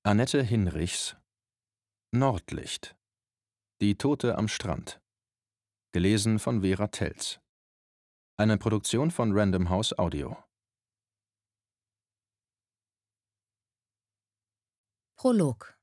Annette Hinrichs Nordlicht. Die Tote am Strand. Gelesen von Vera Telz. Eine Produktion von Random House Audio. Prolog.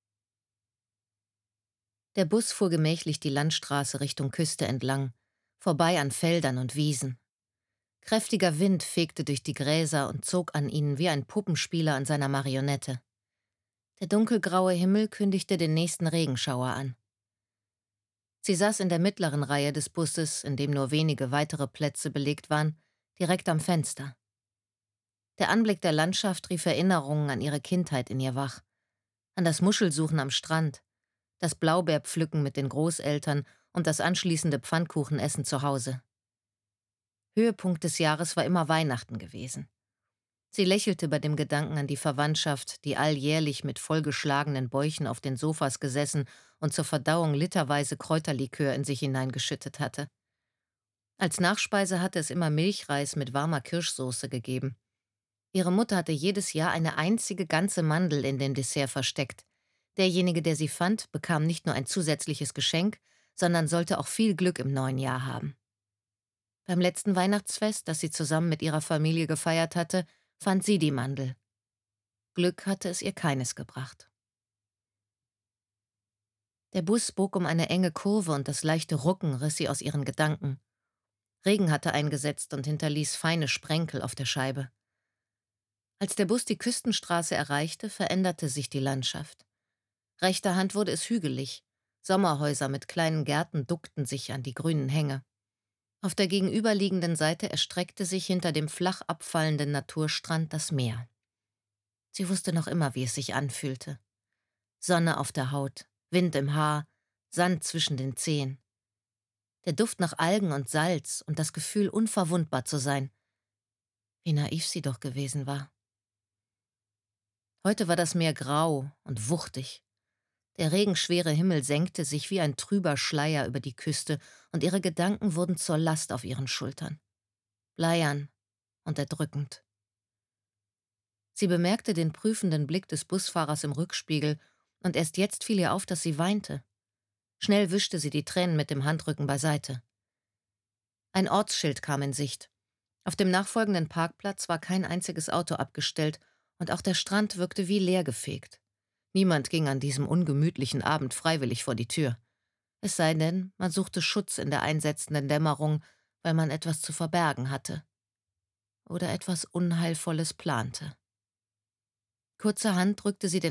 Der Bus fuhr gemächlich die Landstraße Richtung Küste entlang, vorbei an Feldern und Wiesen. Kräftiger Wind fegte durch die Gräser und zog an ihnen wie ein Puppenspieler an seiner Marionette. Der dunkelgraue Himmel kündigte den nächsten Regenschauer an. Sie saß in der mittleren Reihe des Busses, in dem nur wenige weitere Plätze belegt waren, direkt am Fenster. Der Anblick der Landschaft rief Erinnerungen an ihre Kindheit in ihr wach, an das Muschelsuchen am Strand, das Blaubeerpflücken mit den Großeltern und das anschließende Pfannkuchenessen zu Hause. Höhepunkt des Jahres war immer Weihnachten gewesen. Sie lächelte bei dem Gedanken an die Verwandtschaft, die alljährlich mit vollgeschlagenen Bäuchen auf den Sofas gesessen und zur Verdauung literweise Kräuterlikör in sich hineingeschüttet hatte. Als Nachspeise hatte es immer Milchreis mit warmer Kirschsoße gegeben. Ihre Mutter hatte jedes Jahr eine einzige ganze Mandel in dem Dessert versteckt. Derjenige, der sie fand, bekam nicht nur ein zusätzliches Geschenk, sondern sollte auch viel Glück im neuen Jahr haben. Beim letzten Weihnachtsfest, das sie zusammen mit ihrer Familie gefeiert hatte, fand sie die Mandel. Glück hatte es ihr keines gebracht. Der Bus bog um eine enge Kurve und das leichte Rucken riss sie aus ihren Gedanken. Regen hatte eingesetzt und hinterließ feine Sprenkel auf der Scheibe. Als der Bus die Küstenstraße erreichte, veränderte sich die Landschaft. Rechter Hand wurde es hügelig. Sommerhäuser mit kleinen Gärten duckten sich an die grünen Hänge. Auf der gegenüberliegenden Seite erstreckte sich hinter dem flach abfallenden Naturstrand das Meer. Sie wusste noch immer, wie es sich anfühlte. Sonne auf der Haut, Wind im Haar, Sand zwischen den Zehen. Der Duft nach Algen und Salz und das Gefühl, unverwundbar zu sein. Wie naiv sie doch gewesen war. Heute war das Meer grau und wuchtig. Der regenschwere Himmel senkte sich wie ein trüber Schleier über die Küste und ihre Gedanken wurden zur Last auf ihren Schultern. Bleiern und erdrückend. Sie bemerkte den prüfenden Blick des Busfahrers im Rückspiegel und erst jetzt fiel ihr auf, dass sie weinte. Schnell wischte sie die Tränen mit dem Handrücken beiseite. Ein Ortsschild kam in Sicht. Auf dem nachfolgenden Parkplatz war kein einziges Auto abgestellt und auch der Strand wirkte wie leergefegt. Niemand ging an diesem ungemütlichen Abend freiwillig vor die Tür. Es sei denn, man suchte Schutz in der einsetzenden Dämmerung, weil man etwas zu verbergen hatte. Oder etwas Unheilvolles plante. Kurzerhand drückte sie den